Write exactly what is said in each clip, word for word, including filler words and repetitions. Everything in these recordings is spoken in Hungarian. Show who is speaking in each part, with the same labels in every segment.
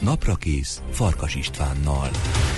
Speaker 1: Naprakész Farkas Istvánnal.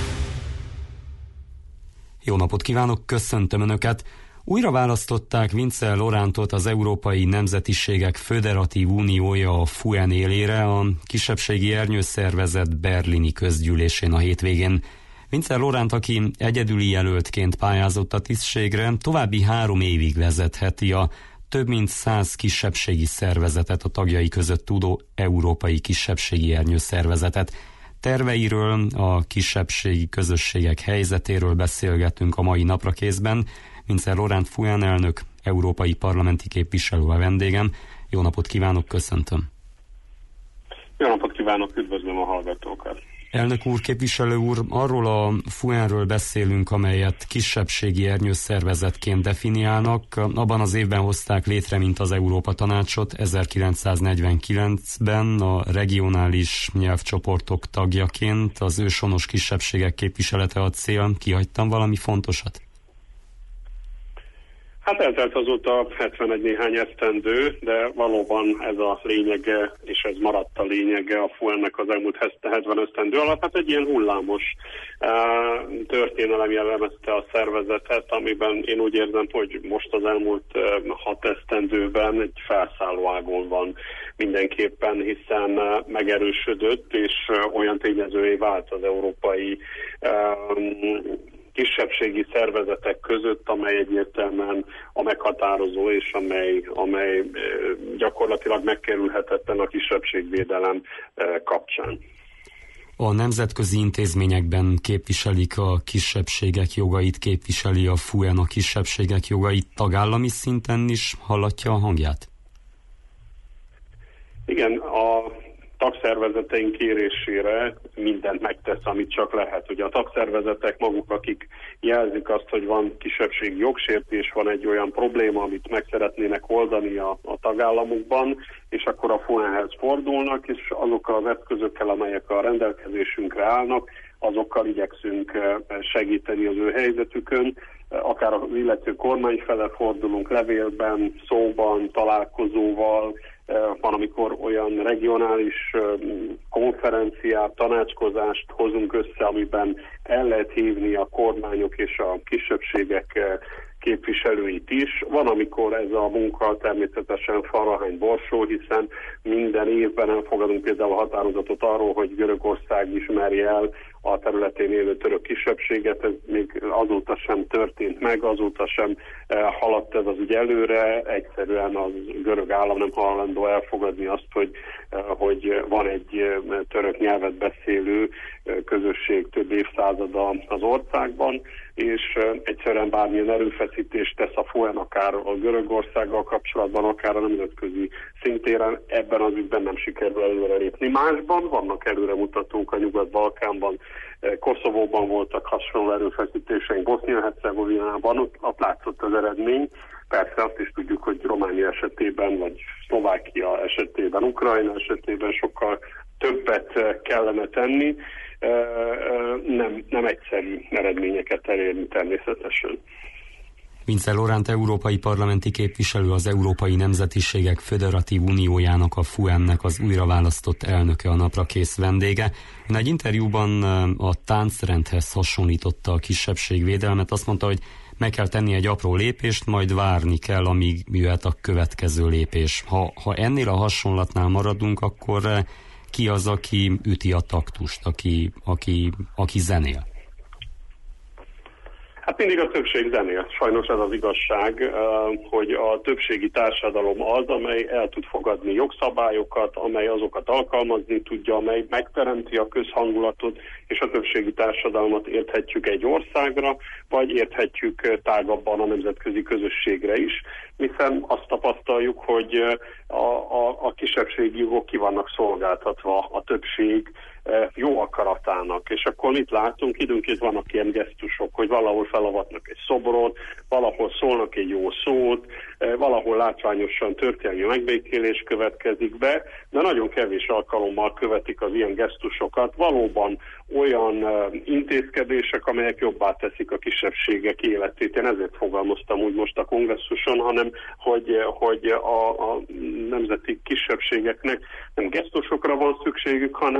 Speaker 2: Jó napot kívánok, köszöntöm Önöket! Újra választották Vince Lorántot az Európai Nemzetiségek Föderatív Uniója a ef u e en élére a kisebbségi ernyőszervezet berlini közgyűlésén a hétvégén. Vince Loránt, aki egyedüli jelöltként pályázott a tisztségre, további három évig vezetheti a több mint száz kisebbségi szervezetet a tagjai között tudó Európai Kisebbségi Ernyőszervezetet. Terveiről, a kisebbségi közösségek helyzetéről beszélgetünk a mai Naprakészben. Vince Loránt ef u e en elnök, európai parlamenti képviselő a vendégem. Jó napot kívánok, köszöntöm!
Speaker 3: Jó napot kívánok, üdvözlöm a hallgatókat!
Speaker 2: Elnök úr, képviselő úr, arról a ef u e en-ről beszélünk, amelyet kisebbségi ernyőszervezetként definiálnak. Abban az évben hozták létre, mint az Európa Tanácsot, ezerkilencszáznegyvenkilencben a regionális nyelvcsoportok tagjaként az őshonos kisebbségek képviselete a cél. Kihagytam valami fontosat?
Speaker 3: Hát eltelt azóta hetvenegy néhány esztendő, de valóban ez a lényege, és ez maradt a lényege a ef u e en-nek az elmúlt hetven esztendő alatt. Hát egy ilyen hullámos uh, történelem jellemezte a szervezetet, amiben én úgy érzem, hogy most az elmúlt uh, hat esztendőben egy felszálló ágon van mindenképpen, hiszen uh, megerősödött, és uh, olyan tényezővé vált az európai uh, kisebbségi szervezetek között, amely egyértelműen a meghatározó, és amely, amely gyakorlatilag megkerülhetetlen a kisebbségvédelem kapcsán.
Speaker 2: A nemzetközi intézményekben képviselik a kisebbségek jogait, képviseli a ef u e en a kisebbségek jogait, tagállami szinten is hallatja a hangját?
Speaker 3: Igen, a tagszervezeteink kérésére mindent megtesz, amit csak lehet. Ugye a tagszervezetek maguk, akik jelzik azt, hogy van kisebbségi jogsértés, van egy olyan probléma, amit meg szeretnének oldani a, a tagállamukban, és akkor a ef u e en-hez fordulnak, és azokkal az eszközökkel, amelyek a rendelkezésünkre állnak, azokkal igyekszünk segíteni az ő helyzetükön. Akár az illető kormány fele fordulunk levélben, szóban, találkozóval, van, amikor olyan regionális konferenciát, tanácskozást hozunk össze, amiben el lehet hívni a kormányok és a kisebbségek képviselőit is. Van, amikor ez a munka természetesen farahány borsó, hiszen minden évben elfogadunk például határozatot arról, hogy Görögország ismerje el a területén élő török kisebbséget. Ez még azóta sem történt meg, azóta sem haladt ez az ügy előre. Egyszerűen az görög állam nem hajlandó elfogadni azt, hogy, hogy van egy török nyelvet beszélő közösség több évszázada az országban, és egyszerűen bármilyen erőfeszítést tesz a ef u e en, akár a Görögországgal kapcsolatban, akár a nemzetközi szintéren, ebben az ügyben nem sikerül előrelépni. Másban vannak előremutatók a Nyugat-Balkánban, Koszovóban voltak hasonló erőfeszítéseink, Bosznia-Hercegovinában, ott, ott látszott az eredmény. Persze azt is tudjuk, hogy Románia esetében, vagy Szlovákia esetében, Ukrajna esetében sokkal többet kellene tenni. Nem, nem egyszerű eredményeket elérni természetesen.
Speaker 2: Vince Loránt európai parlamenti képviselő, az Európai Nemzetiségek Föderatív Uniójának, a ef u e en-nek az újraválasztott elnöke, a Naprakész vendége. Ön egy interjúban a táncrendhez hasonlította a kisebbségvédelmet, azt mondta, hogy meg kell tenni egy apró lépést, majd várni kell, amíg jöhet a következő lépés. Ha, ha ennél a hasonlatnál maradunk, akkor ki az, aki üti a taktust, aki, aki, aki zenél?
Speaker 3: Hát mindig a többség zenél. Sajnos ez az igazság, hogy a többségi társadalom az, amely el tud fogadni jogszabályokat, amely azokat alkalmazni tudja, amely megteremti a közhangulatot, és a többségi társadalmat érthetjük egy országra, vagy érthetjük tágabban a nemzetközi közösségre is, hiszen azt tapasztaljuk, hogy a, a, a kisebbségi jogok ki vannak szolgáltatva a többség jó akaratának. És akkor mit látunk? Időnként vannak ilyen gesztusok, hogy valahol felavatnak egy szobrot, valahol szólnak egy jó szót, valahol látványosan történelmi megbékélés következik be, de nagyon kevés alkalommal követik az ilyen gesztusokat. Valóban olyan intézkedések, amelyek jobbá teszik a kisebbségek életét. Én ezért fogalmaztam úgy most a kongresszuson, hanem hogy, hogy a, a nemzeti kisebbségeknek nem gesztusokra van szükségük, hanem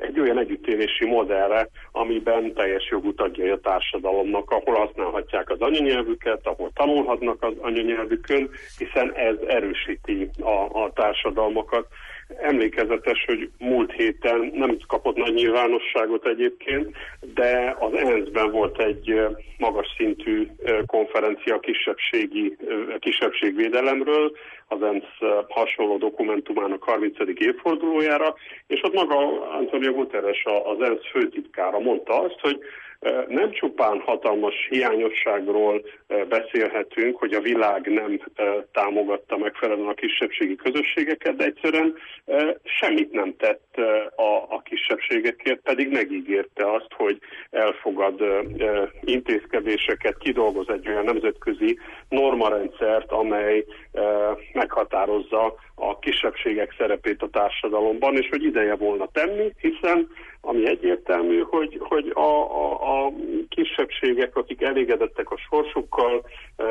Speaker 3: egy olyan együttélési modellre, amiben teljes jogú tagjai a társadalomnak, ahol használhatják az anyanyelvüket, ahol tanulhatnak az anyanyelvükön, hiszen ez erősíti a, a társadalmakat. Emlékezetes, hogy múlt héten nem kapott nagy nyilvánosságot egyébként, de az é en es ben volt egy magas szintű konferencia kisebbségi, kisebbségvédelemről, az é en es hasonló dokumentumának harmincadik évfordulójára, és ott maga Antonio Guterres, az é en es főtitkára mondta azt, hogy nem csupán hatalmas hiányosságról beszélhetünk, hogy a világ nem támogatta megfelelően a kisebbségi közösségeket, de egyszerűen semmit nem tett a, a kisebbségekért, pedig megígérte azt, hogy elfogad intézkedéseket, kidolgoz egy olyan nemzetközi normarendszert, amely meghatározza a kisebbségek szerepét a társadalomban, és hogy ideje volna tenni, hiszen ami egyértelmű, hogy, hogy a, a, a kisebbségek, akik elégedettek a sorsukkal,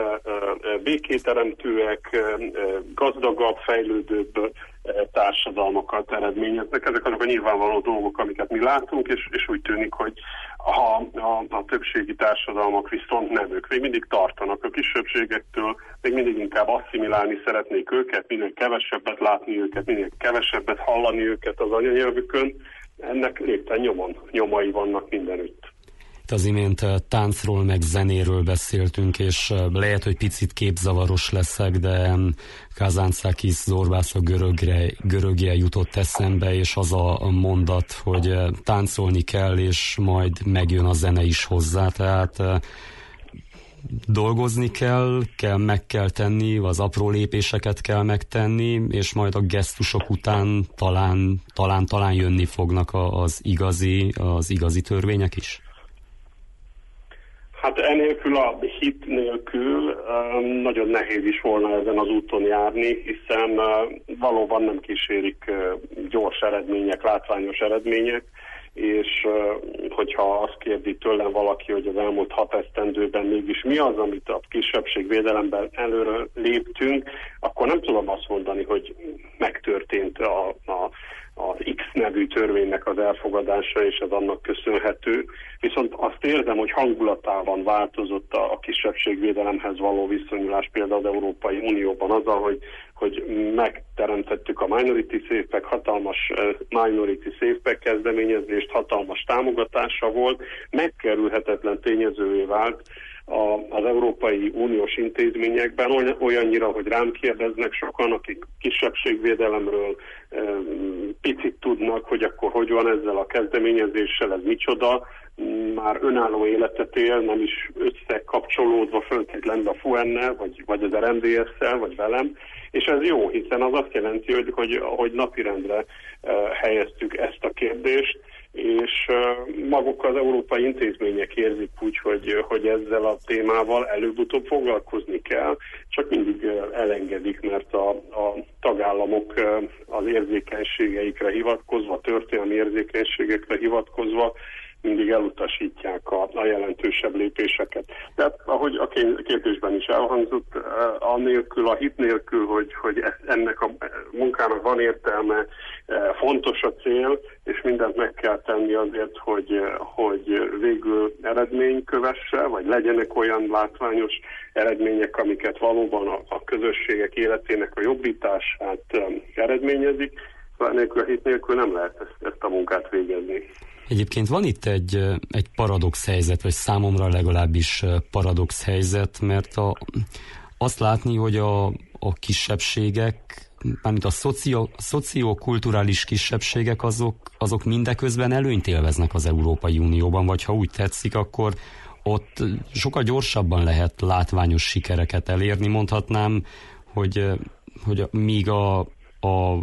Speaker 3: békéteremtőek, gazdagabb, fejlődőbb társadalmakat eredményeznek. Ezek azok a nyilvánvaló dolgok, amiket mi látunk, és, és úgy tűnik, hogy a, a, a többségi társadalmak viszont nem, ők még mindig tartanak a kisebbségektől, még mindig inkább asszimilálni szeretnék őket, minél kevesebbet látni őket, minél kevesebbet hallani őket az anyanyelvükön. Ennek lépten nyomon, nyomai vannak mindenütt.
Speaker 2: Itt az imént táncról meg zenéről beszéltünk, és lehet, hogy picit képzavaros leszek, de Kazantzakis Zorbász a görögre, görögje jutott eszembe, és az a mondat, hogy táncolni kell, és majd megjön a zene is hozzá, tehát dolgozni kell, kell, meg kell tenni, az apró lépéseket kell megtenni, és majd a gesztusok után talán, talán, talán jönni fognak az igazi, az igazi törvények is?
Speaker 3: Hát enélkül, a hit nélkül nagyon nehéz is volna ezen az úton járni, hiszen valóban nem kísérik gyors eredmények, látványos eredmények, és hogyha azt kérdi tőlem valaki, hogy az elmúlt hat esztendőben mégis mi az, amit a kisebbségvédelemben előre léptünk, akkor nem tudom azt mondani, hogy megtörtént a, a, az X nevű törvénynek az elfogadása, és ez annak köszönhető. Viszont azt érzem, hogy hangulatában változott a kisebbségvédelemhez való viszonyulás például az Európai Unióban azzal, hogy, hogy megteremtettük a Minority Safe Pack, hatalmas Minority Safe Pack kezdeményezést, hatalmas támogatása volt, megkerülhetetlen tényezővé vált A, az Európai Uniós intézményekben olyannyira, hogy rám kérdeznek sokan, akik kisebbségvédelemről e, picit tudnak, hogy akkor hogy van ezzel a kezdeményezéssel, ez micsoda, már önálló életet él, nem is összekapcsolódva föltétlenül a fu en-nel, vagy, vagy az er em dé es-szel, vagy velem, és ez jó, hiszen az azt jelenti, hogy, hogy, hogy napirendre e, helyeztük ezt a kérdést, és maguk az európai intézmények érzik úgy, hogy, hogy ezzel a témával előbb-utóbb foglalkozni kell, csak mindig elengedik, mert a, a tagállamok az érzékenységeikre hivatkozva, történelmi érzékenységekre hivatkozva mindig elutasítják a, a jelentősebb lépéseket. Tehát ahogy a kérdésben is elhangzott, annélkül, a hit nélkül, hogy, hogy ennek a munkának van értelme, fontos a cél, és mindent meg kell tenni azért, hogy, hogy végül eredmény kövesse, vagy legyenek olyan látványos eredmények, amiket valóban a, a közösségek életének a jobbítását eredményezik. Szóval nélkül, a hit nélkül nem lehet ezt, ezt a munkát végezni.
Speaker 2: Egyébként van itt egy, egy paradox helyzet, vagy számomra legalábbis paradox helyzet, mert a, azt látni, hogy a, a kisebbségek, mármint a szocio, szociokulturális kisebbségek, azok, azok mindeközben előnyt élveznek az Európai Unióban, vagy ha úgy tetszik, akkor ott sokkal gyorsabban lehet látványos sikereket elérni. Mondhatnám, hogy, hogy míg a, a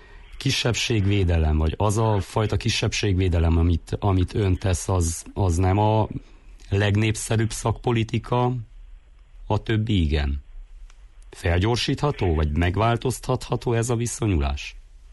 Speaker 2: kisebbségvédelem, vagy az a fajta kisebbségvédelem, amit, amit ön tesz, az, az nem a legnépszerűbb szakpolitika, a többi igen. Felgyorsítható, vagy megváltoztatható ez a viszonyulás?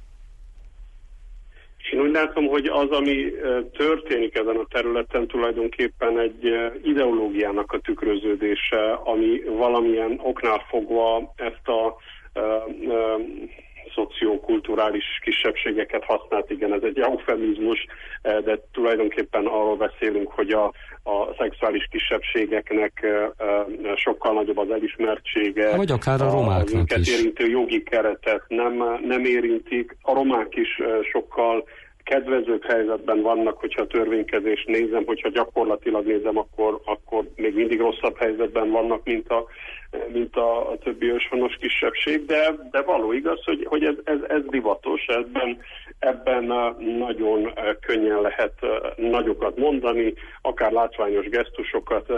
Speaker 3: Én úgy látom, hogy az, ami történik ezen a területen, tulajdonképpen egy ideológiának a tükröződése, ami valamilyen oknál fogva ezt a szociokulturális kisebbségeket használt, igen, ez egy eufemizmus, de tulajdonképpen arról beszélünk, hogy a, a szexuális kisebbségeknek sokkal nagyobb az elismertsége.
Speaker 2: Vagy akár a romáknak
Speaker 3: is.
Speaker 2: is.
Speaker 3: Érintő jogi keretet nem, nem érintik. A romák is sokkal kedvezőbb helyzetben vannak, hogyha a törvénykezést nézem, hogyha gyakorlatilag nézem, akkor, akkor még mindig rosszabb helyzetben vannak, mint a, mint a, a többi őshonos kisebbség, de, de való igaz, hogy, hogy ez, ez, ez divatos, ebben, ebben nagyon könnyen lehet nagyokat mondani, akár látványos gesztusokat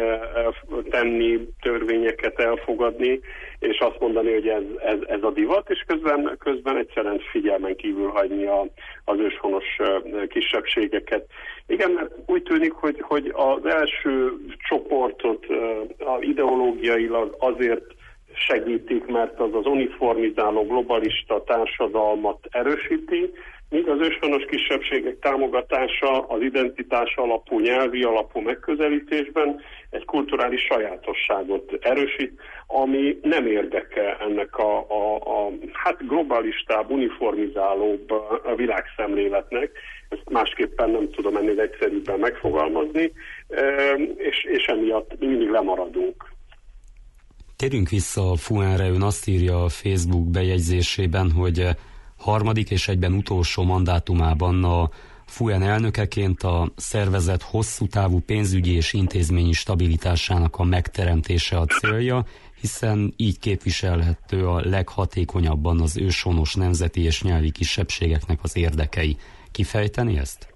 Speaker 3: tenni, törvényeket elfogadni, és azt mondani, hogy ez, ez, ez a divat, és közben, közben egyszerűen figyelmen kívül hagyni a, az őshonos kisebbségeket. Igen, mert úgy tűnik, hogy, hogy az első csoportot a ideológiailag azért segítik, mert az az uniformizáló globalista társadalmat erősíti, míg az őshonos kisebbségek támogatása az identitás alapú, nyelvi alapú megközelítésben egy kulturális sajátosságot erősít, ami nem érdeke ennek a, a, a hát globalistább, uniformizálóbb világszemléletnek. Ezt másképpen nem tudom ennél egyszerűbben megfogalmazni, és, és emiatt mindig lemaradunk.
Speaker 2: Térjünk vissza a Fuenre, ön azt írja a Facebook bejegyzésében, hogy harmadik és egyben utolsó mandátumában a Fuen elnökeként a szervezet hosszú távú pénzügyi és intézményi stabilitásának a megteremtése a célja, hiszen így képviselhető a leghatékonyabban az őshonos nemzeti és nyelvi kisebbségeknek az érdekei. Kifejteni ezt?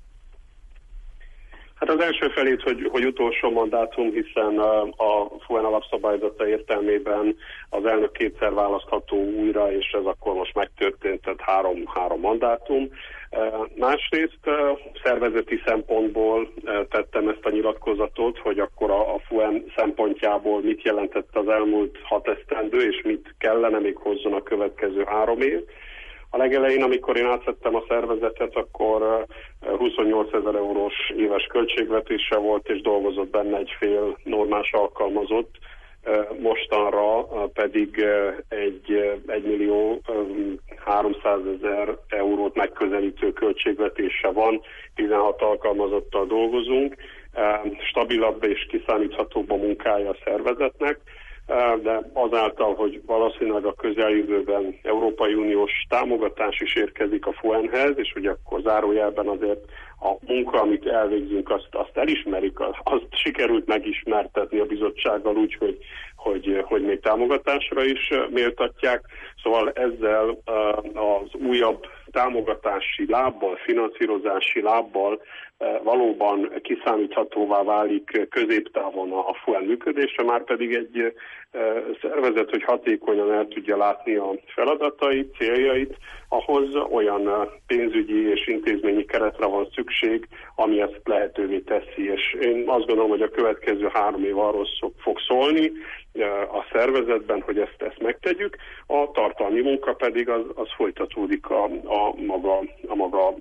Speaker 3: Hát az első felét, hogy, hogy utolsó mandátum, hiszen a, a Fuen alapszabályzata értelmében az elnök kétszer választható újra, és ez akkor most megtörtént, tehát három, három mandátum. Másrészt szervezeti szempontból tettem ezt a nyilatkozatot, hogy akkor a, a Fuen szempontjából mit jelentett az elmúlt hat esztendő, és mit kellene még hozzon a következő három év. A legelején, amikor én átvettem a szervezetet, akkor huszonnyolcezer eurós éves költségvetése volt, és dolgozott benne egy fél normás alkalmazott. Mostanra pedig egy, egy millió háromszázezer eurót megközelítő költségvetése van, tizenhat alkalmazottal dolgozunk. Stabilabb és kiszámíthatóbb a munkája a szervezetnek, de azáltal, hogy valószínűleg a közeljövőben Európai Uniós támogatás is érkezik a Fuenhez, és ugye akkor zárójelben azért a munka, amit elvégzünk, azt, azt elismerik, azt sikerült megismertetni a bizottsággal úgy, hogy, hogy, hogy még támogatásra is méltatják. Szóval ezzel az újabb támogatási lábbal, finanszírozási lábbal valóban kiszámíthatóvá válik középtávon a Fuen működése, már pedig egy szervezet, hogy hatékonyan el tudja látni a feladatait, céljait, ahhoz olyan pénzügyi és intézményi keretre van szükség, ami ezt lehetővé teszi. És én azt gondolom, hogy a következő három év arról fog szólni a szervezetben, hogy ezt, ezt megtegyük. A tartalmi munka pedig az, az folytatódik a, a maga, a maga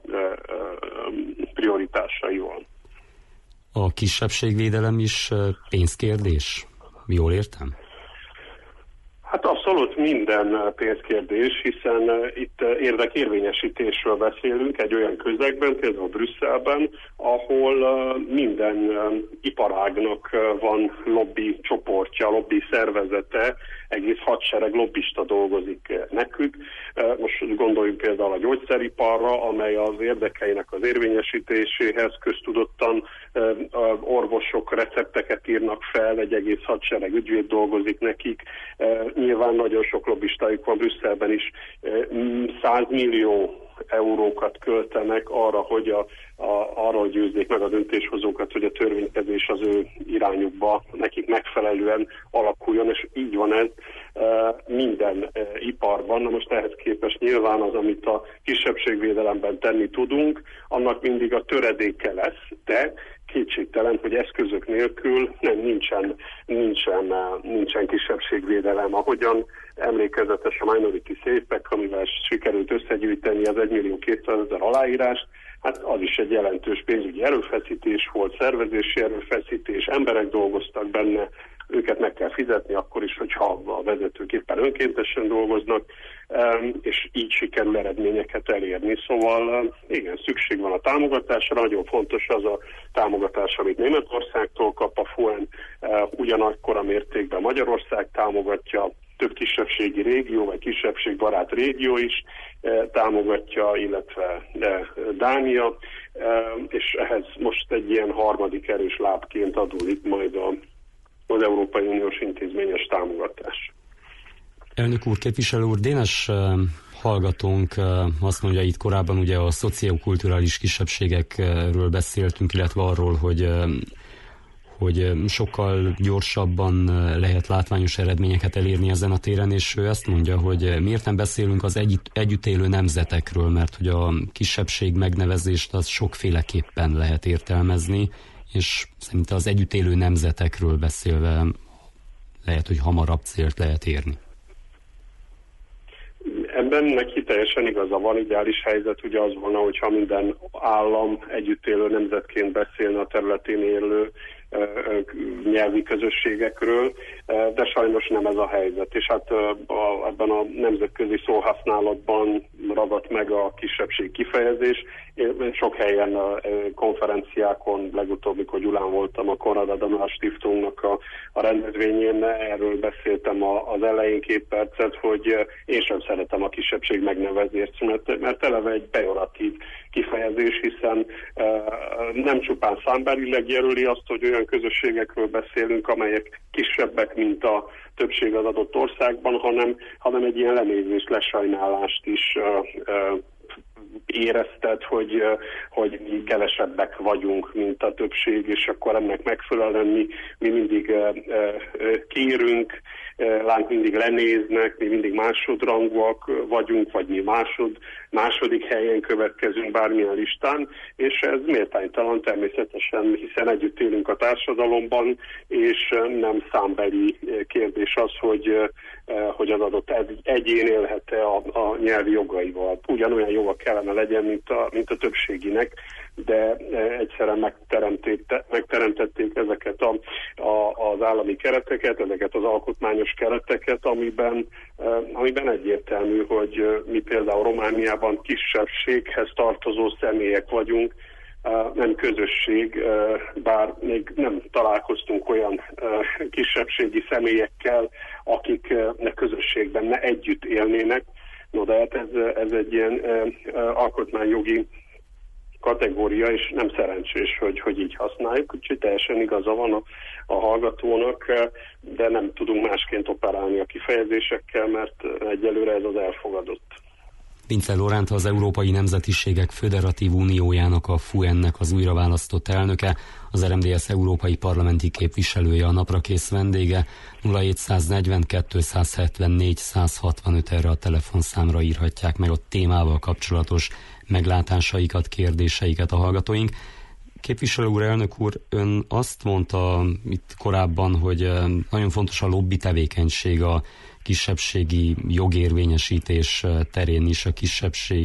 Speaker 3: prioritásaival.
Speaker 2: A kisebbségvédelem is pénzkérdés? Jól értem?
Speaker 3: Hát abszolút minden pénzkérdés, hiszen itt érdekérvényesítésről beszélünk egy olyan közegben, például Brüsszelben, ahol minden iparágnak van lobby csoportja, lobby szervezete, egész hadsereg lobbista dolgozik nekük. Most gondoljunk például a gyógyszeriparra, amely az érdekeinek az érvényesítéséhez köztudottan orvosok recepteket írnak fel, egy egész hadsereg ügyvéd dolgozik nekik. Nyilván nagyon sok lobbistájuk van Brüsszelben is, száz millió eurókat költenek arra, hogy a, a, arról győzzék meg a döntéshozókat, hogy a törvénykezés az ő irányukba nekik megfelelően alakuljon, és így van ez e, minden e, iparban. Na most ehhez képest nyilván az, amit a kisebbségvédelemben tenni tudunk, annak mindig a töredéke lesz, de kétségtelen, hogy eszközök nélkül nem, nincsen, nincsen, nincsen kisebbségvédelem. Ahogyan emlékezetes a Minority Safe Pack, amivel sikerült összegyűjteni az egymillió kétszázezer aláírást, hát az is egy jelentős pénzügyi erőfeszítés volt, szervezési erőfeszítés, emberek dolgoztak benne, őket meg kell fizetni, akkor is, hogyha a vezetők éppen önkéntesen dolgoznak, és így sikerül eredményeket elérni. Szóval igen, szükség van a támogatásra, nagyon fontos az a támogatás, amit Németországtól kap a ef u en, ugyanakkor a mértékben Magyarország támogatja, több kisebbségi régió, vagy kisebbségbarát régió is támogatja, illetve Dánia, és ehhez most egy ilyen harmadik erős lábként adódik majd az Európai Uniós intézményes támogatás.
Speaker 2: Elnök úr, képviselő úr, Dénes hallgatónk azt mondja, itt korábban ugye a szociokulturális kisebbségekről beszéltünk, illetve arról, hogy hogy sokkal gyorsabban lehet látványos eredményeket elérni ezen a téren, és ő ezt mondja, hogy miért nem beszélünk az együtt, együtt élő nemzetekről, mert hogy a kisebbség megnevezést az sokféleképpen lehet értelmezni, és szerintem az együtt élő nemzetekről beszélve lehet, hogy hamarabb célt lehet érni.
Speaker 3: Ebben neki teljesen igaza van, ideális helyzet ugye az volna, hogyha minden állam együtt élő nemzetként beszélne a területén élő nyelvi közösségekről, de sajnos nem ez a helyzet. És hát ebben a nemzetközi szóhasználatban ragadt meg a kisebbség kifejezés. Én sok helyen konferenciákon, legutóbb, mikor Gyulán voltam, a Konrad Adenauer Stiftungnak a, a rendezvényén, erről beszéltem a, az elején két percet, hogy én sem szeretem a kisebbség megnevezést, mert, mert eleve egy pejoratív kifejezés, hiszen nem csupán számbelileg jelöli azt, hogy olyan közösségekről beszélünk, amelyek kisebbek, mint a többség az adott országban, hanem, hanem egy ilyen lenézést, lesajnálást is uh, uh, éreztet, hogy, uh, hogy mi kevesebbek vagyunk, mint a többség, és akkor ennek megfelelően mi, mi mindig uh, uh, kérünk, lánk mindig lenéznek, mi mindig másodrangúak vagyunk, vagy mi másod, második helyen következünk bármilyen listán, és ez méltánytalan természetesen, hiszen együtt élünk a társadalomban, és nem számbeli kérdés az, hogy, hogy az adott egyén élhet-e a, a nyelvi jogaival. Ugyanolyan joga kellene legyen, mint a, mint a többséginek, de egyszerűen megteremtették ezeket a, a, az állami kereteket, ezeket az alkotmányos kereteket, amiben, amiben egyértelmű, hogy mi például Romániában kisebbséghez tartozó személyek vagyunk, nem közösség, bár még nem találkoztunk olyan kisebbségi személyekkel, akik ne közösségben ne együtt élnének. No, de hát ez, ez egy ilyen alkotmányjogi kategória, és nem szerencsés, hogy, hogy így használjuk, úgyhogy teljesen igaza van a, a hallgatónak, de nem tudunk másként operálni a kifejezésekkel, mert egyelőre ez az elfogadott.
Speaker 2: Vince Loránt, az Európai Nemzetiségek Föderatív Uniójának, a ef u en-nek az újraválasztott elnöke, az er em dé es európai parlamenti képviselője, a naprakész vendége. Nulla hétszáznegyvenkettő százhetvennégy százhatvanöt erre a telefonszámra írhatják meg a témával kapcsolatos meglátásaikat, kérdéseiket a hallgatóink. Képviselő úr, elnök úr, ön azt mondta itt korábban, hogy nagyon fontos a lobby tevékenység a kisebbségi jogérvényesítés terén is, a kisebbség,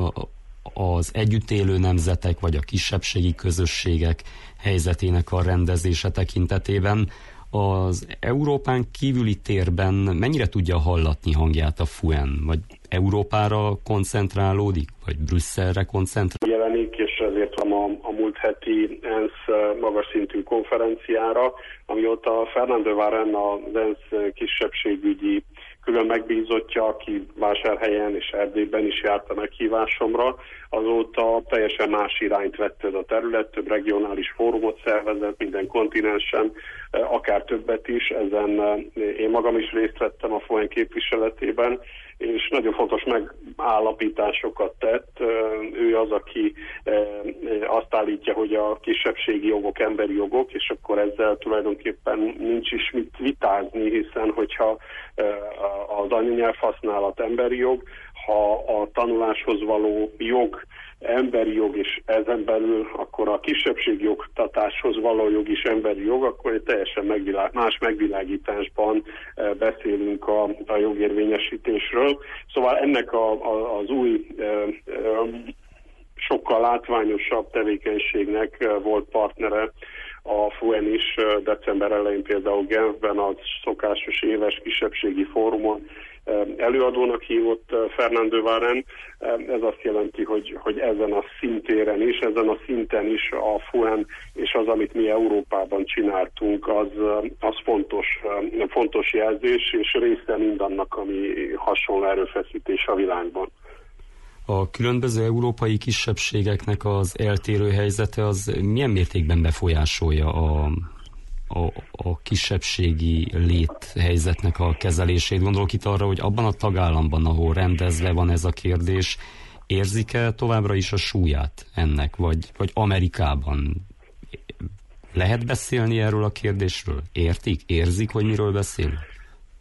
Speaker 2: az együtt élő nemzetek vagy a kisebbségi közösségek helyzetének a rendezése tekintetében. Az Európán kívüli térben mennyire tudja hallatni hangját a ef u en? Vagy Európára koncentrálódik? Vagy Brüsszelre koncentrál?
Speaker 3: Jelenik, és ezért van a, a múlt heti ENSZ magas szintű konferenciára, amióta Fernando Varen, az ENSZ kisebbségügyi külön megbízottja, aki Vásárhelyen és Erdélyben is járt a meghívásomra, azóta teljesen más irányt vett ez a terület, több regionális fórumot szervezett minden kontinensen, akár többet is, ezen én magam is részt vettem a ef u en képviseletében, és nagyon fontos megállapításokat tett. Ő az, aki azt állítja, hogy a kisebbségi jogok emberi jogok, és akkor ezzel tulajdonképpen nincs is mit vitázni, hiszen hogyha az anyanyelv használat emberi jog, ha a tanuláshoz való jog emberi jog, és ezen belül akkor a kisebbségi oktatáshoz való jog is emberi jog, akkor egy teljesen megvilág, más megvilágításban beszélünk a, a jogérvényesítésről. Szóval ennek a, a, az új sokkal látványosabb tevékenységnek volt partnere a ef u en is december elején például Genfben az szokásos éves kisebbségi fórumon előadónak hívott Fernando Varen. Ez azt jelenti, hogy, hogy ezen a szintéren is, ezen a szinten is a ef u en és az, amit mi Európában csináltunk, az, az fontos, fontos jelzés, és része mindannak, ami hasonló erőfeszítés a világban.
Speaker 2: A különböző európai kisebbségeknek az eltérő helyzete az milyen mértékben befolyásolja a, a, a kisebbségi léthelyzetnek a kezelését? Gondolok itt arra, hogy abban a tagállamban, ahol rendezve van ez a kérdés, érzik-e továbbra is a súlyát ennek, vagy, vagy Amerikában? Lehet beszélni erről a kérdésről? Értik? Érzik, hogy miről beszélünk?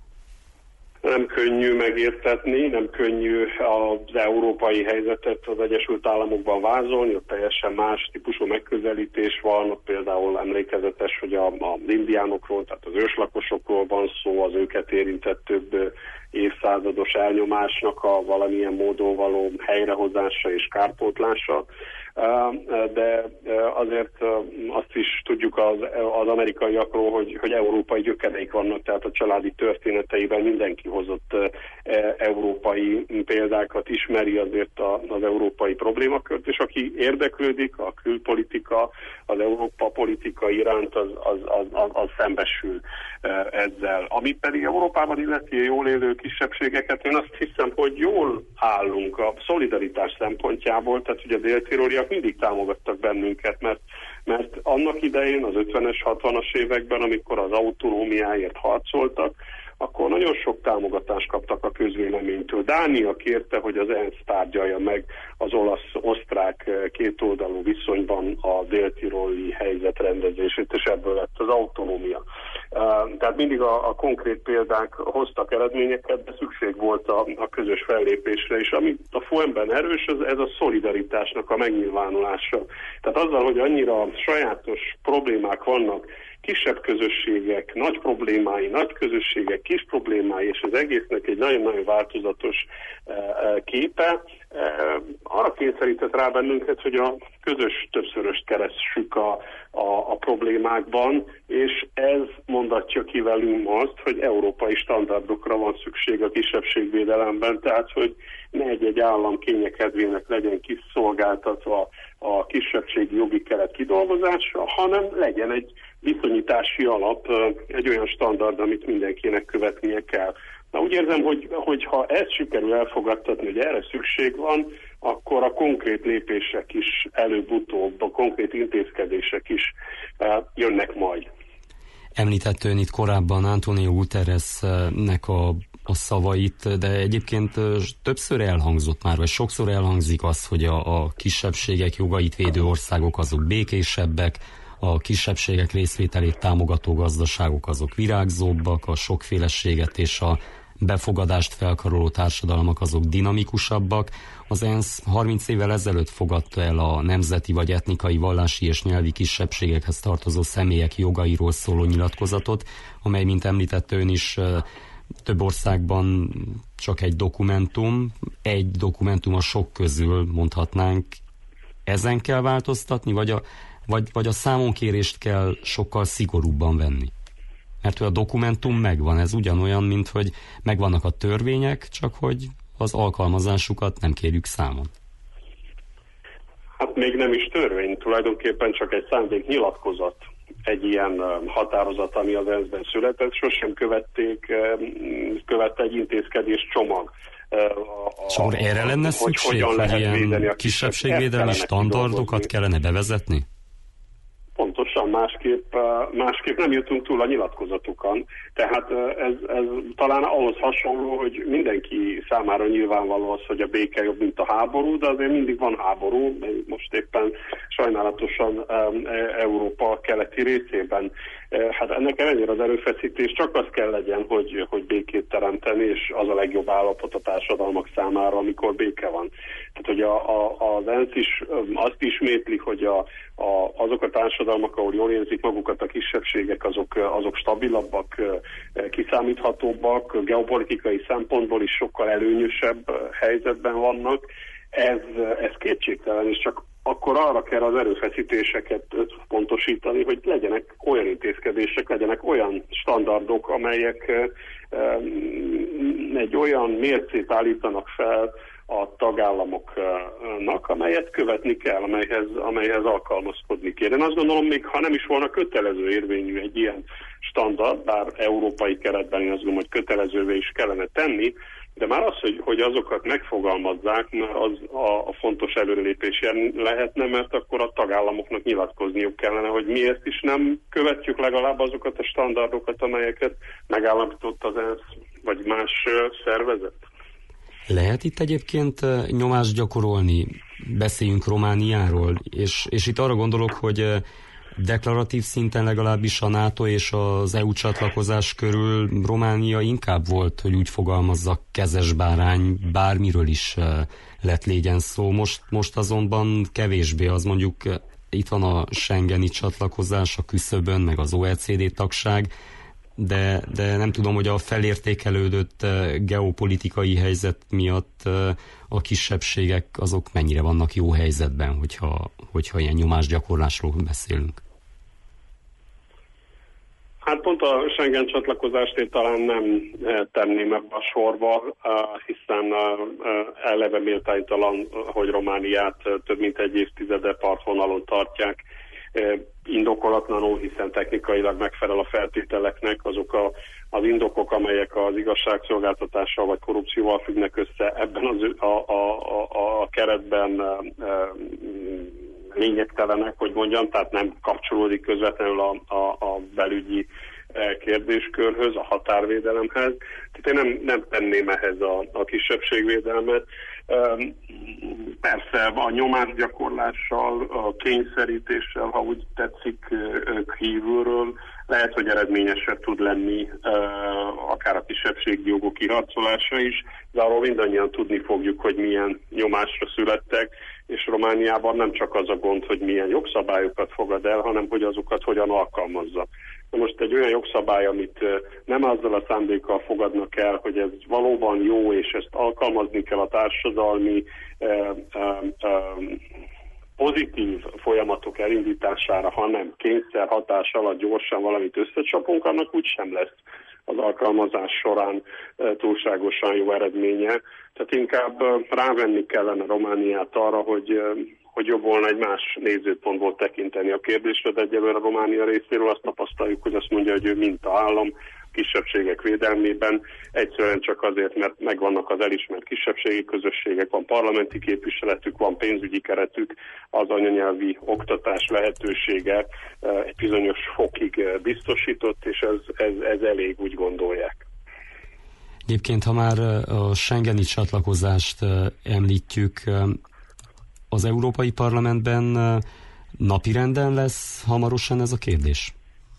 Speaker 3: Nem könnyű megértetni, nem könnyű az európai helyzetet az Egyesült Államokban vázolni, ott teljesen más típusú megközelítés van, ott például emlékezetes, hogy a, az indiánokról, tehát az őslakosokról van szó, az őket érintett több évszázados elnyomásnak a valamilyen módon való helyrehozása és kárpótlása. De azért azt is tudjuk az, az amerikaiakról, hogy, hogy európai gyökereik vannak, tehát a családi történeteiben mindenki hozott európai példákat, ismeri azért az európai problémakört, és aki érdeklődik a külpolitika, az Európa politika iránt, az, az, az, az, az szembesül ezzel. Ami pedig Európában illeti jól élő kisebbségeket, én azt hiszem, hogy jól állunk a szolidaritás szempontjából, tehát ugye a déltiroliak mindig támogattak bennünket, mert, mert annak idején, az ötvenes, hatvanas években, amikor az autonómiáért harcoltak, akkor nagyon sok támogatást kaptak a közvéleménytől. Dánia kérte, hogy az ENSZ tárgyalja meg az olasz-osztrák kétoldalú viszonyban a déltiroli helyzet rendezését, és ebből lett az autonómia. Tehát mindig a, a konkrét példák hoztak eredményeket, de szükség volt a, a közös fellépésre, és ami a ef u en-ben erős, az, ez a szolidaritásnak a megnyilvánulása. Tehát azzal, hogy annyira sajátos problémák vannak, kisebb közösségek, nagy problémái, nagy közösségek, kis problémái, és az egésznek egy nagyon-nagyon változatos képe, arra kényszerített rá bennünket, hogy a közös többszöröst keressük a, a, a problémákban, és ez mondatja ki velünk azt, hogy európai standardokra van szükség a kisebbségvédelemben, tehát hogy ne egy-egy állam kényekedvének legyen kiszolgáltatva a kisebbségi jogi keret kidolgozása, hanem legyen egy viszonyítási alap, egy olyan standard, amit mindenkinek követnie kell. Na, úgy érzem, hogy, hogy ha ezt sikerül elfogadtatni, hogy erre szükség van, akkor a konkrét lépések is előbb-utóbb, a konkrét intézkedések is uh, jönnek majd.
Speaker 2: Említett ön itt korábban Antonio Guterresnek a, a szavait, de egyébként többször elhangzott már, vagy sokszor elhangzik az, hogy a, a kisebbségek jogait védő országok azok békésebbek, a kisebbségek részvételét támogató gazdaságok azok virágzóbbak, a sokféleséget és a befogadást felkaroló társadalmak azok dinamikusabbak. Az ENSZ harminc évvel ezelőtt fogadta el a nemzeti vagy etnikai, vallási és nyelvi kisebbségekhez tartozó személyek jogairól szóló nyilatkozatot, amely, mint említette ön is, több országban csak egy dokumentum, egy dokumentum a sok közül, mondhatnánk. Ezen kell változtatni, vagy a Vagy, vagy a számonkérést kell sokkal szigorúbban venni? Mert a dokumentum megvan, ez ugyanolyan, mint hogy megvannak a törvények, csak hogy az alkalmazásukat nem kérjük számon.
Speaker 3: Hát még nem is törvény, tulajdonképpen csak egy szándéknyilatkozat. Egy ilyen határozat, ami az ENSZ-ben született, sosem követték, követte egy intézkedés csomag.
Speaker 2: Szóval erre lenne szükség, hogy, hogy ilyen kisebbségvédelmi standardokat kellene bevezetni?
Speaker 3: Pontosan, másképp, másképp nem jutunk túl a nyilatkozatukon. Tehát ez, ez talán ahhoz hasonló, hogy mindenki számára nyilvánvaló az, hogy a béke jobb, mint a háború, de azért mindig van háború, most éppen sajnálatosan Európa keleti részében. Hát ennek ellenére az erőfeszítés csak az kell legyen, hogy, hogy békét teremteni, és az a legjobb állapot a társadalmak számára, amikor béke van. Tehát, hogy a, a, az ENSZ is azt ismétli, hogy a, a, azok a társadalmak, ahol jól érzik magukat a kisebbségek, azok, azok stabilabbak, kiszámíthatóbbak, geopolitikai szempontból is sokkal előnyösebb helyzetben vannak. Ez, ez kétségtelen, és csak akkor arra kell az erőfeszítéseket összpontosítani, hogy legyenek olyan intézkedések, legyenek olyan standardok, amelyek egy olyan mércét állítanak fel a tagállamoknak, amelyet követni kell, amelyhez, amelyhez alkalmazkodni kér. Én azt gondolom, még ha nem is volna kötelező érvényű egy ilyen standard, bár európai keretben én azt gondolom, hogy kötelezővé is kellene tenni, de már az, hogy, hogy azokat megfogalmazzák, mert az a, a fontos előrelépés lehetne, mert akkor a tagállamoknak nyilatkozniuk kellene, hogy miért is nem követjük legalább azokat a standardokat, amelyeket megállapított az ENSZ vagy más szervezet.
Speaker 2: Lehet itt egyébként nyomást gyakorolni? Beszéljünk Romániáról, és, és itt arra gondolok, hogy deklaratív szinten legalábbis a NATO és az é u csatlakozás körül Románia inkább volt, hogy úgy fogalmazzak, kezes bárány, bármiről is lett légyen szó. Most, most azonban kevésbé, az mondjuk itt van a schengeni csatlakozás a küszöbön, meg az o e cé dé tagság, de, de nem tudom, hogy a felértékelődött geopolitikai helyzet miatt a kisebbségek azok mennyire vannak jó helyzetben, hogyha, hogyha ilyen nyomásgyakorlásról beszélünk.
Speaker 3: Hát pont a Schengen csatlakozást én talán nem tenném ebbe a sorba, hiszen eleve méltánytalan, hogy Romániát több mint egy évtizede partvonalon tartják, indokolatlanul, hiszen technikailag megfelel a feltételeknek, azok a, az indokok, amelyek az igazságszolgáltatással vagy korrupcióval függnek össze, ebben az, a, a, a, a keretben e, e, lényegtelenek, hogy mondjam, tehát nem kapcsolódik közvetlenül a, a, a belügyi kérdéskörhöz, a határvédelemhez. Tehát én nem, nem tenném ehhez a, a kisebbségvédelmet. Persze a nyomásgyakorlással, a kényszerítéssel, ha úgy tetszik, kívülről lehet, hogy eredményesebb tud lenni akár a kisebbségi jogok kiharcolása is, de arról mindannyian tudni fogjuk, hogy milyen nyomásra születtek, és Romániában nem csak az a gond, hogy milyen jogszabályokat fogad el, hanem hogy azokat hogyan alkalmazza. Na most egy olyan jogszabály, amit nem azzal a szándékkal fogadnak el, hogy ez valóban jó, és ezt alkalmazni kell a társadalmi eh, eh, eh, pozitív folyamatok elindítására, hanem kényszer hatás alatt gyorsan valamit összecsapunk, annak úgy sem lesz az alkalmazás során eh, túlságosan jó eredménye. Tehát inkább eh, rávenni kellene Romániát arra, hogy eh, hogy jobb volna egy más nézőpontból tekinteni a kérdésre, de egyelőre a Románia részéről azt tapasztaljuk, hogy azt mondja, hogy ő mintaállam kisebbségek védelmében, egyszerűen csak azért, mert megvannak az elismert kisebbségi közösségek, van parlamenti képviseletük, van pénzügyi keretük, az anyanyelvi oktatás lehetősége egy bizonyos fokig biztosított, és ez, ez, ez elég, úgy gondolják.
Speaker 2: Egyébként, ha már a schengeni csatlakozást említjük, az Európai Parlamentben napirenden lesz hamarosan ez a kérdés?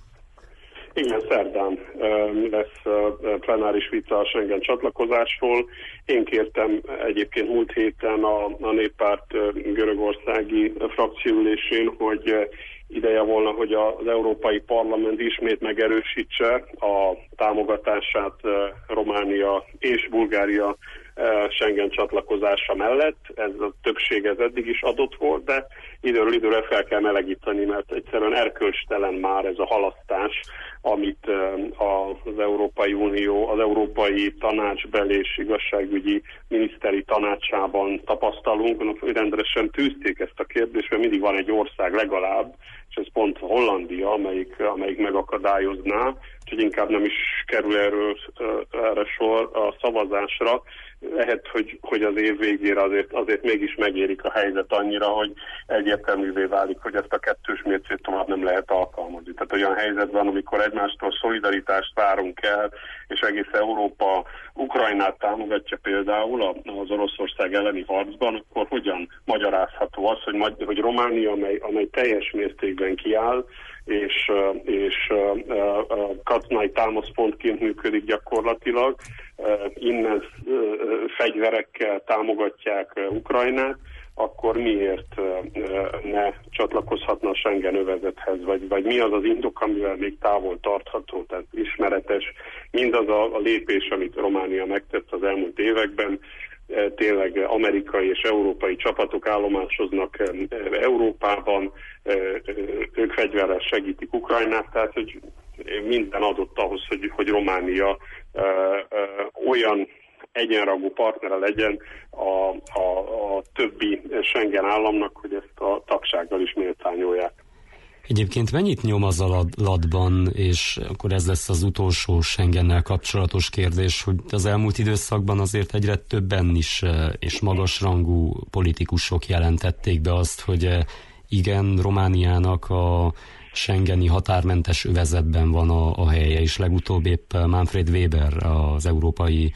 Speaker 3: Igen, szerdán lesz plenáris vita a Schengen csatlakozásról. Én kértem egyébként múlt héten a, a Néppárt görögországi frakcióülésén, hogy ideje volna, hogy az Európai Parlament ismét megerősítse a támogatását Románia és Bulgária Schengen csatlakozása mellett. Ez a többség ez eddig is adott volt, de időről időre fel kell melegíteni, mert egyszerűen erkölcstelen már ez a halasztás, amit az Európai Unió, az Európai Tanácsbeli és Igazságügyi Miniszteri Tanácsában tapasztalunk. Rendesen tűzték ezt a kérdést, mert mindig van egy ország legalább, és ez pont Hollandia, amelyik, amelyik megakadályozná, úgyhogy inkább nem is kerül erről, erre sor a szavazásra. Lehet, hogy, hogy az év végére azért, azért mégis megérik a helyzet annyira, hogy egyértelművé válik, hogy ezt a kettős mércét tovább nem lehet alkalmazni. Tehát olyan helyzet van, amikor egymástól szolidaritást várunk el, és egész Európa Ukrajnát támogatja például az Oroszország elleni harcban, akkor hogyan magyarázható az, hogy, hogy Románia, amely, amely teljes mértékben kiáll, és, és katonai támaszpontként működik gyakorlatilag, innen fegyverekkel támogatják Ukrajnát, akkor miért ne csatlakozhatna a Schengen övezethez, vagy, vagy mi az az indok, amivel még távol tartható, tehát ismeretes mindaz a, a lépés, amit Románia megtett az elmúlt években, tényleg amerikai és európai csapatok állomásoznak Európában, ők fegyverrel segítik Ukrajnát, tehát hogy minden adott ahhoz, hogy, hogy Románia olyan egyenrangú partnere legyen a, a, a többi Schengen államnak, hogy ezt a tagsággal is méltányolják.
Speaker 2: Egyébként mennyit nyom az a latban, és akkor ez lesz az utolsó Schengennel kapcsolatos kérdés, hogy az elmúlt időszakban azért egyre többen is és magasrangú politikusok jelentették be azt, hogy igen, Romániának a schengeni határmentes övezetben van a, a helye, és legutóbb épp Manfred Weber, az európai,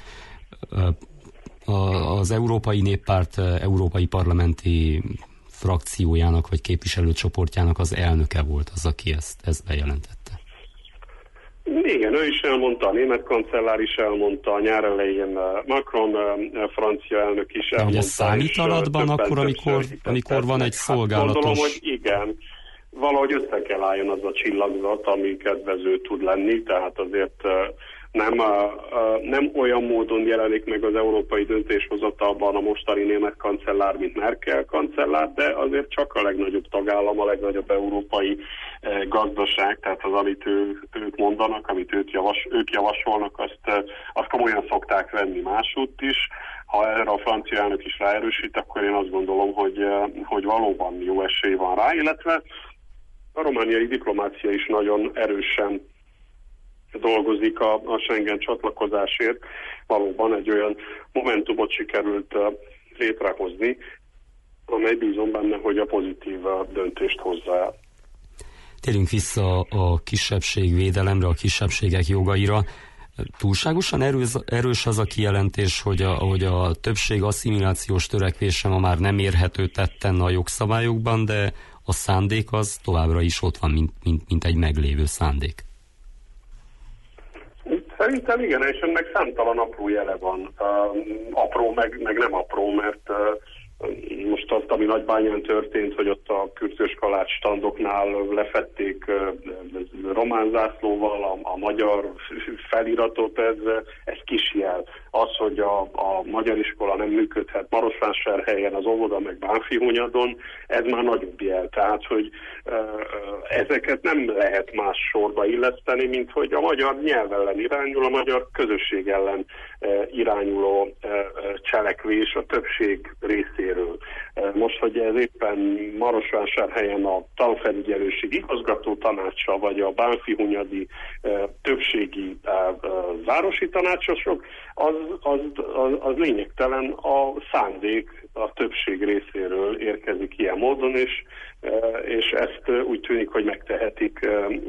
Speaker 2: az Európai Néppárt európai parlamenti frakciójának vagy képviselőcsoportjának az elnöke volt az, aki ezt, ezt bejelentette.
Speaker 3: Igen, ő is elmondta, a német kancellár is elmondta, a nyár elején Macron, francia elnök is elmondta.
Speaker 2: De ez számít alatban akkor, amikor, amikor van egy szolgálatos...
Speaker 3: Hát gondolom, hogy igen, valahogy össze kell álljon az a csillagzat, ami kedvező tud lenni, tehát azért nem, nem olyan módon jelenik meg az európai döntéshozatalban a mostani német kancellár, mint Merkel kancellár, de azért csak a legnagyobb tagállam, a legnagyobb európai gazdaság, tehát az, amit ő, ők mondanak, amit ők, javas, ők javasolnak, azt, azt komolyan szokták venni másútt is. Ha erre a francia elnök is ráerősít, akkor én azt gondolom, hogy, hogy valóban jó esély van rá, illetve a romániai diplomácia is nagyon erősen dolgozik a, a Schengen csatlakozásért. Valóban egy olyan momentumot sikerült uh, létrehozni, amely bízom benne, hogy a pozitív uh, döntést hozza el.
Speaker 2: Térjünk vissza a kisebbségvédelemre, a kisebbségek jogaira. Túlságosan erős, erős az a kijelentés, hogy a, hogy a többség asszimilációs törekvése ma már nem érhető tetten a jogszabályokban, de a szándék az továbbra is ott van, mint, mint, mint egy meglévő szándék.
Speaker 3: Szerintem igen, és ennek számtalan apró jele van. Uh, apró, meg, meg nem apró, mert uh, most azt, ami Nagybányán történt, hogy ott a kürtös kalács standoknál lefették uh, román zászlóval a, a magyar feliratot, ez, ez kis jel. Az, hogy a, a magyar iskola nem működhet Marosvásárhelyen, az óvoda meg Bánffyhunyadon, ez már nagyobb jel. Tehát, hogy uh, ezeket nem lehet más sorba illeszteni, mint hogy a magyar nyelv ellen irányul, a magyar közösség ellen uh, irányuló uh, cselekvés a többség részéről. Uh, most, hogy ez éppen Marosvásárhelyen a tanfelügyelőség igazgató tanácsa, vagy a bánffyhunyadi uh, többségi uh, uh, városi tanácsosok, az Az, az, az lényegtelen, a szándék a többség részéről érkezik ilyen módon, és, és ezt úgy tűnik, hogy megtehetik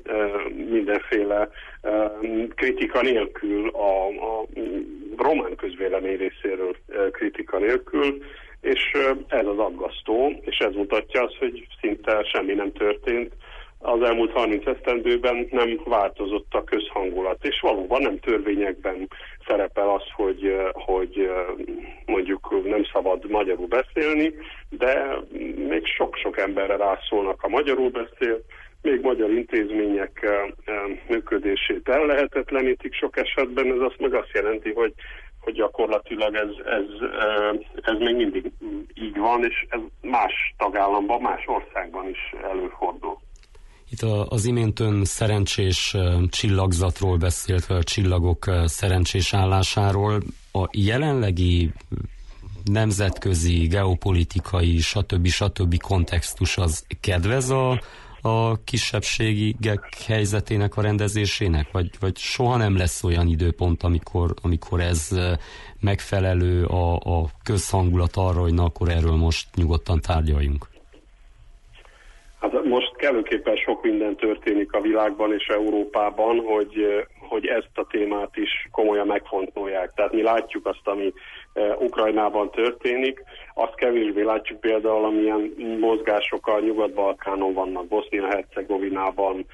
Speaker 3: mindenféle kritika nélkül, a, a román közvélemény részéről kritika nélkül, és ez az aggasztó, és ez mutatja azt, hogy szinte semmi nem történt. Az elmúlt harminc esztendőben nem változott a közhangulat, és valóban nem törvényekben szerepel az, hogy, hogy mondjuk nem szabad magyarul beszélni, de még sok-sok emberre rászólnak, a magyarul beszél, még magyar intézmények működését ellehetetlenítik sok esetben, ez azt meg azt jelenti, hogy hogy gyakorlatilag ez, ez, ez még mindig így van, és ez más tagállamban, más országban is előfordul.
Speaker 2: Itt az imént ön szerencsés csillagzatról beszélt, vagy a csillagok szerencsés állásáról. A jelenlegi nemzetközi, geopolitikai, stb. stb. Kontextus az kedvez a, a kisebbségek helyzetének a rendezésének? Vagy, vagy soha nem lesz olyan időpont, amikor, amikor ez megfelelő a, a közhangulat arra, hogy na, akkor erről most nyugodtan tárgyaljunk?
Speaker 3: Hát most kellőképpen sok minden történik a világban és Európában, hogy, hogy ezt a témát is komolyan megfontolják. Tehát mi látjuk azt, ami Ukrajnában történik. Azt kevésbé látjuk például, amilyen mozgások a Nyugat-Balkánon vannak, Bosznia-Hercegovinában,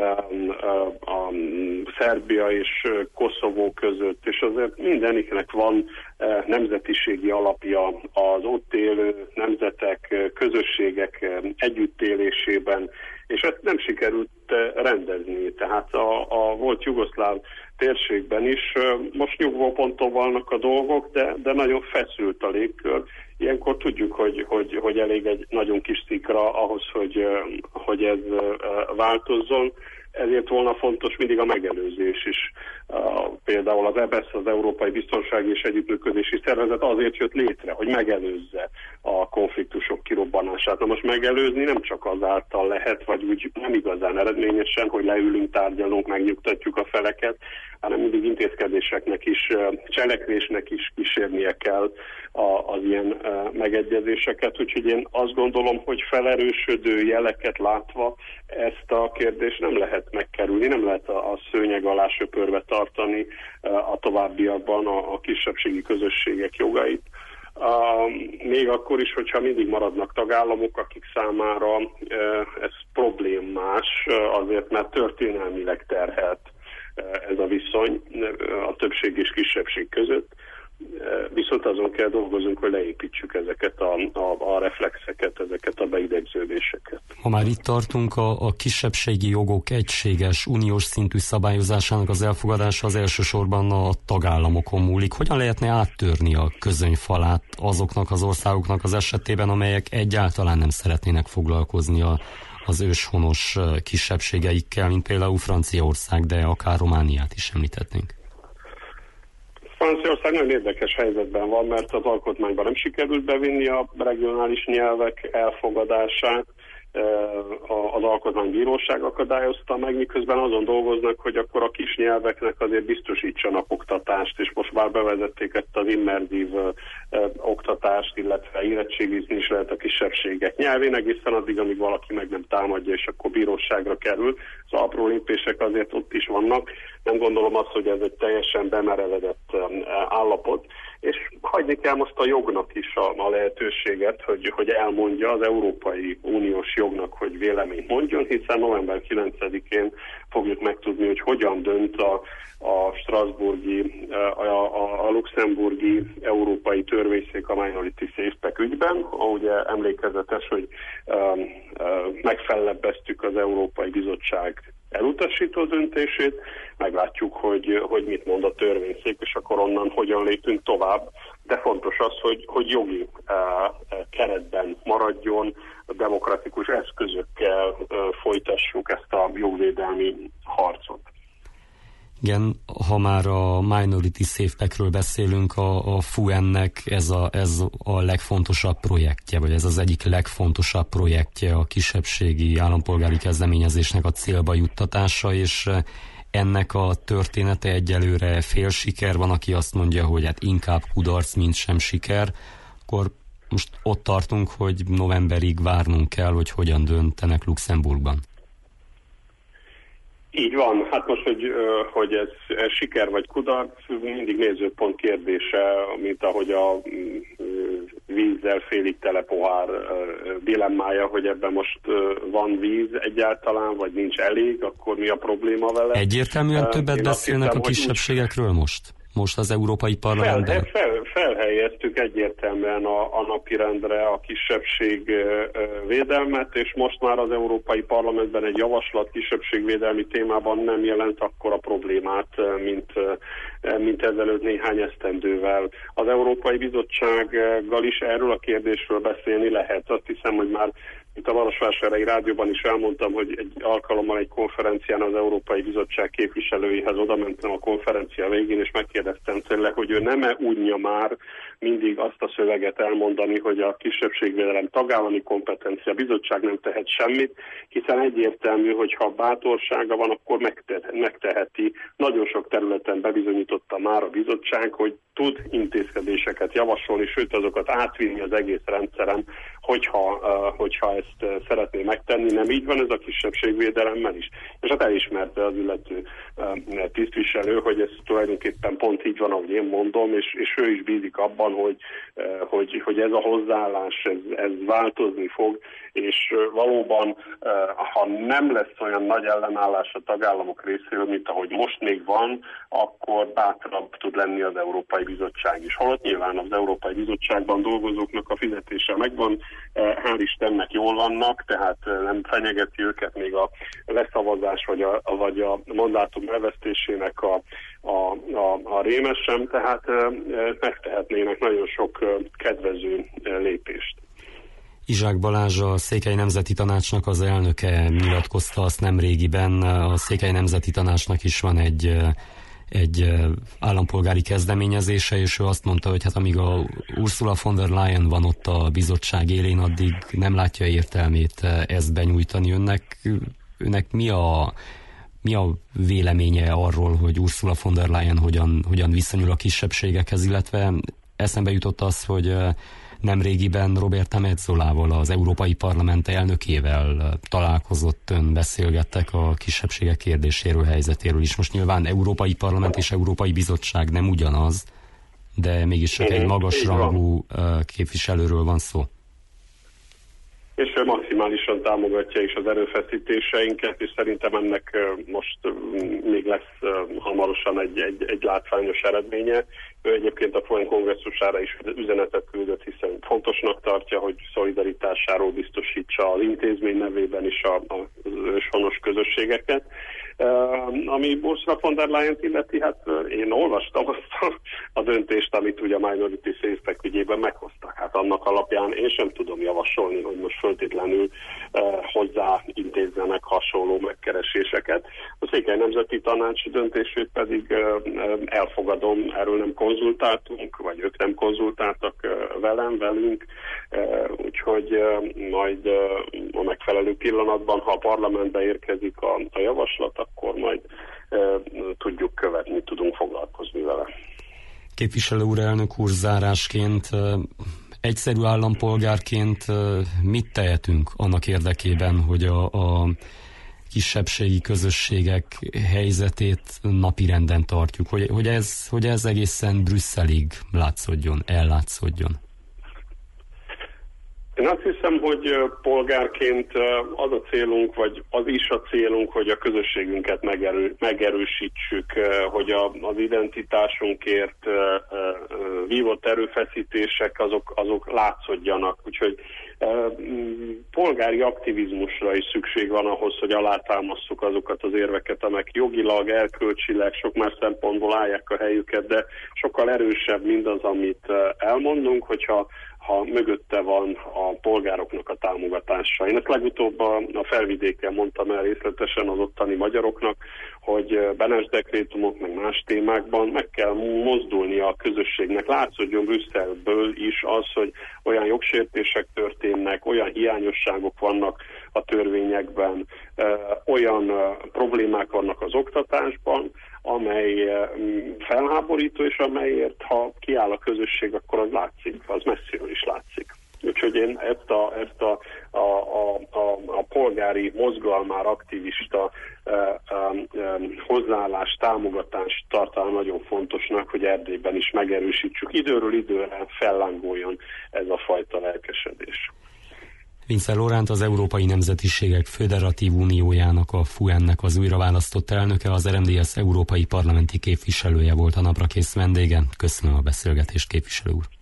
Speaker 3: a Szerbia és Koszovó között, és azért mindeniknek van nemzetiségi alapja az ott élő nemzetek, közösségek együttélésében, és ezt nem sikerült rendezni. Tehát a, a volt jugoszláv térségben is most nyugvóponton vannak a dolgok, de, de nagyon feszült a légkör. Ilyenkor tudjuk, hogy, hogy, hogy elég egy nagyon kis szikra ahhoz, hogy, hogy ez változzon. Ezért volna fontos mindig a megelőzés is. Uh, például az e bé e es, az Európai Biztonsági és Együttműködési Szervezet azért jött létre, hogy megelőzze a konfliktusok kirobbanását. Na most megelőzni nem csak azáltal lehet, vagy úgy nem igazán eredményesen, hogy leülünk, tárgyalunk, megnyugtatjuk a feleket, hanem mindig intézkedéseknek is, cselekvésnek is kísérnie kell a, az ilyen uh, megegyezéseket. Úgyhogy én azt gondolom, hogy felerősödő jeleket látva ezt a kérdést nem lehet megkerülni, nem lehet a, a szőnyeg alá söpörve tartani uh, a továbbiakban a, a kisebbségi közösségek jogait. Uh, még akkor is, hogyha mindig maradnak tagállamok, akik számára uh, ez problémás, uh, azért mert történelmileg terhelt uh, ez a viszony uh, a többség és kisebbség között. Viszont azon kell dolgozunk, hogy leépítsük ezeket a, a, a reflexeket, ezeket a beidegződéseket.
Speaker 2: Ha már itt tartunk, a, a kisebbségi jogok egységes, uniós szintű szabályozásának az elfogadása az elsősorban a tagállamokon múlik. Hogyan lehetne áttörni a közönyfalát azoknak az országoknak az esetében, amelyek egyáltalán nem szeretnének foglalkozni a, az őshonos kisebbségeikkel, mint például Franciaország, de akár Romániát is említhetnénk?
Speaker 3: Franciaország nagyon érdekes helyzetben van, mert az alkotmányban nem sikerült bevinni a regionális nyelvek elfogadását, az alkotmánybíróság akadályozta meg, miközben azon dolgoznak, hogy akkor a kis nyelveknek azért biztosítsanak oktatást, és most már bevezették ezt az immerzív oktatást, illetve érettségizni is lehet a kisebbségek nyelvén, egészen addig, amíg valaki meg nem támadja, és akkor bíróságra kerül. Az apró lépések azért ott is vannak. Nem gondolom azt, hogy ez egy teljesen bemerevedett állapot, és hagyni kell most a jognak is a, a lehetőséget, hogy, hogy elmondja az Európai Uniós jognak, hogy véleményt mondjon, hiszen november kilencedikén fogjuk megtudni, hogy hogyan dönt a, a Strasbourgi, a, a, a luxemburgi európai törvényszék a Minority Safe Pack ügyben. Ugye emlékezetes, hogy um, uh, megfellebbeztük az Európai Bizottság elutasító döntését, meglátjuk, hogy, hogy mit mond a törvényszék, és akkor onnan hogyan lépünk tovább. De fontos az, hogy, hogy jogi uh, keretben maradjon, demokratikus eszközökkel uh, folytassuk ezt a jogvédelmi harcot.
Speaker 2: Igen, ha már a Minority Safe Packről beszélünk, a, a ef u en-nek ez a, ez a legfontosabb projektje, vagy ez az egyik legfontosabb projektje a kisebbségi állampolgári kezdeményezésnek a célba juttatása, és ennek a története egyelőre fél siker, van, aki azt mondja, hogy hát inkább kudarc, mint sem siker, akkor most ott tartunk, hogy novemberig várnunk kell, hogy hogyan döntenek Luxemburgban.
Speaker 3: Így van. Hát most, hogy, hogy ez, ez siker vagy kudarc, mindig nézőpont kérdése, mint ahogy a vízzel félig tele pohár dilemmája, hogy ebben most van víz egyáltalán, vagy nincs elég, akkor mi a probléma vele?
Speaker 2: Egyértelműen többet Én beszélnek hiszem, a kisebbségekről úgy... most? Most az Európai Parlamentben?
Speaker 3: Fel, fel, felhelyeztük egyértelműen a, a napirendre a kisebbség védelmet, és most már az Európai Parlamentben egy javaslat kisebbségvédelmi témában nem jelent akkora problémát, mint, mint ezelőtt néhány esztendővel. Az Európai Bizottsággal is erről a kérdésről beszélni lehet. Azt hiszem, hogy már itt a Marosvásárhelyi Rádióban is elmondtam, hogy egy alkalommal egy konferencián az Európai Bizottság képviselőihez oda mentem a konferencia végén, és megkérdeztem tőle, hogy ő nem-e unja már mindig azt a szöveget elmondani, hogy a kisebbségvédelem tagállami kompetencia, a bizottság nem tehet semmit, hiszen egyértelmű, hogy ha bátorsága van, akkor megteheti. Nagyon sok területen bebizonyította már a bizottság, hogy tud intézkedéseket javasolni, sőt azokat átvinni az egész rendszeren, hogyha, hogyha ezt ezt szeretné megtenni. Nem így van ez a kisebbségvédelemmel is. És hát elismerte az illető tisztviselő, hogy ez tulajdonképpen pont így van, ahogy én mondom, és, és ő is bízik abban, hogy, hogy, hogy ez a hozzáállás, ez, ez változni fog, és valóban, ha nem lesz olyan nagy ellenállás a tagállamok részéről, mint ahogy most még van, akkor bátrabb tud lenni az Európai Bizottság is. Holott nyilván az Európai Bizottságban dolgozóknak a fizetése megvan, hál' Istennek jól vannak, tehát nem fenyegeti őket még a leszavazás vagy a, vagy a mandátum elvesztésének a, a, a, a rémes sem, tehát megtehetnének nagyon sok kedvező lépést.
Speaker 2: Izsák Balázs, a Székely Nemzeti Tanácsnak az elnöke nyilatkozta azt nemrégiben. A Székely Nemzeti Tanácsnak is van egy, egy állampolgári kezdeményezése, és ő azt mondta, hogy hát amíg a Ursula von der Leyen van ott a bizottság élén, addig nem látja értelmét ezt benyújtani. Önnek, önnek mi a, mi a véleménye arról, hogy Ursula von der Leyen hogyan, hogyan viszonyul a kisebbségekhez, illetve eszembe jutott az, hogy nemrégiben Roberta Metzolával, az Európai Parlament elnökével találkozott, ön, beszélgettek a kisebbségek kérdéséről, helyzetéről is. Most nyilván Európai Parlament és Európai Bizottság nem ugyanaz, de mégis csak egy magasrangú képviselőről van szó.
Speaker 3: És ő maximálisan támogatja is az erőfeszítéseinket, és szerintem ennek most még lesz hamarosan egy, egy, egy látványos eredménye. Ő egyébként a Fuen kongresszusára is üzenetet küldött, hiszen fontosnak tartja, hogy szolidaritásáról biztosítsa az intézmény nevében is a, az őshonos közösségeket. Uh, ami Ursula von der Leyen-t illeti, hát uh, én olvastam azt a, a döntést, amit ugye a Minority Safe-ek ügyében meghoztak. Hát annak alapján én sem tudom javasolni, hogy most föltétlenül uh, hozzá intézzenek hasonló megkereséseket. A Székely Nemzeti Tanács döntését pedig uh, elfogadom, erről nem konzultáltunk, vagy ők nem konzultáltak uh, velem, velünk, uh, úgyhogy uh, majd uh, a megfelelő pillanatban, ha a parlamentbe érkezik a, a javaslat, akkor majd e, tudjuk követni, tudunk foglalkozni vele.
Speaker 2: Képviselő úr, elnök úr, zárásként, egyszerű állampolgárként mit tehetünk annak érdekében, hogy a, a kisebbségi közösségek helyzetét napirenden tartjuk, hogy, hogy, ez, hogy ez egészen Brüsszelig látszódjon, ellátszódjon?
Speaker 3: Én azt hiszem, hogy polgárként az a célunk, vagy az is a célunk, hogy a közösségünket megerő, megerősítsük, hogy a, az identitásunkért vívott erőfeszítések azok, azok látszódjanak. Úgyhogy polgári aktivizmusra is szükség van ahhoz, hogy alátámasszuk azokat az érveket, amelyek jogilag, erkölcsileg, sok más szempontból állják a helyüket, de sokkal erősebb mindaz, amit elmondunk, hogyha ha mögötte van a polgároknak a támogatása. Én ezt legutóbb a, a Felvidéken mondtam el részletesen az ottani magyaroknak, hogy Benes dekrétumok, meg más témákban meg kell mozdulnia a közösségnek. Látszódjon Brüsszelből is az, hogy olyan jogsértések történnek, olyan hiányosságok vannak a törvényekben, olyan problémák vannak az oktatásban, amely felháborító, és amelyért, ha kiáll a közösség, akkor az látszik, az messziről is látszik. Úgyhogy én ezt a, ezt a, a, a, a, a polgári mozgalmár, aktivista e, e, e, hozzáállás, támogatást tartalom nagyon fontosnak, hogy Erdélyben is megerősítsük. Időről időre fellángoljon ez a fajta lelkesedés.
Speaker 2: Vince Loránt, az Európai Nemzetiségek Föderatív Uniójának, a FUEN-nek az újraválasztott elnöke, az er em dé es európai parlamenti képviselője volt a Naprakész vendége. Köszönöm a beszélgetést, képviselő úr.